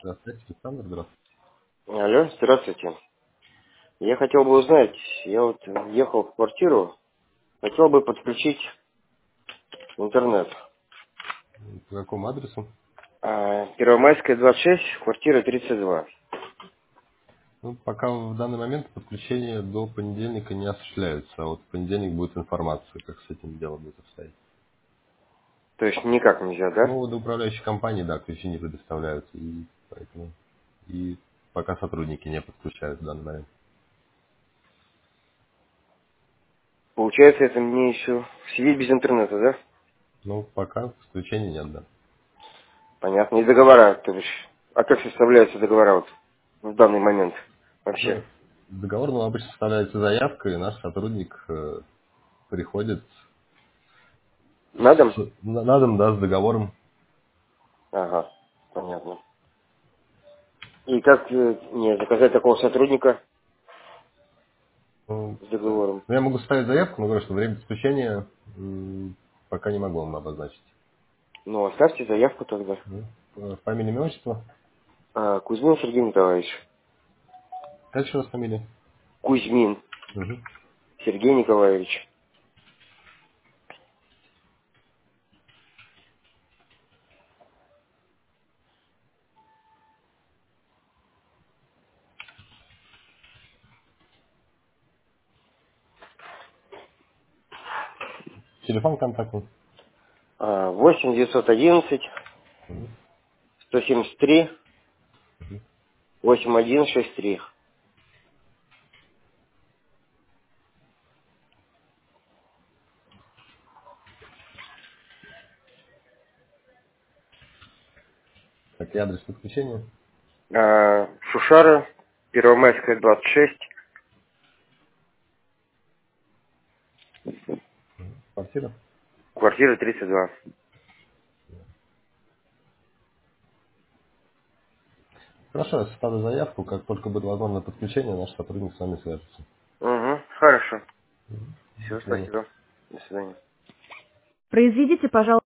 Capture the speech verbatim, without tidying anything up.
Здравствуйте, Александр, здравствуйте. Алло, здравствуйте. Я хотел бы узнать, я вот ехал в квартиру, хотел бы подключить интернет. По какому адресу? А, Первомайская, двадцать шесть, квартира тридцать два. Ну, пока в данный момент подключение до понедельника не осуществляется, а вот в понедельник будет информация, как с этим делом будет обстоять. То есть никак нельзя, да? Ну, до управляющей компании, да, ключи не предоставляются, и поэтому и пока сотрудники не подключают в данный момент. Получается, это мне еще сидеть без интернета, да? Ну, пока подключения нет, да. Понятно. И договора, то бишь. А как составляются договора вот в данный момент вообще? Ну, договор, ну, обычно составляется заявка, и наш сотрудник э, приходит На дом? с, на, на дом, да, с договором. Ага, понятно. И как э, мне заказать такого сотрудника Ну, с договором? ну, я могу ставить заявку, но говорю, что время подключения м, пока не могу вам обозначить. Ну, оставьте заявку тогда. Ну, э, Фамилия, имя, отчество. А, Кузьмин Сергей Николаевич. Как еще раз фамилия? Кузьмин Угу. Сергей Николаевич. Телефон контактный. А, восемь девятьсот одиннадцать сто семьдесят три восемьдесят один шестьдесят три. Так, и адрес подключения. А, Шушара, Первомайская, двадцать шесть, Квартира. квартира тридцать два. Хорошо, я составлю заявку. Как только будет возможно подключение, наш сотрудник с вами свяжется. Угу, хорошо. До Все, свидания. спасибо. До свидания. Произведите, пожалуйста.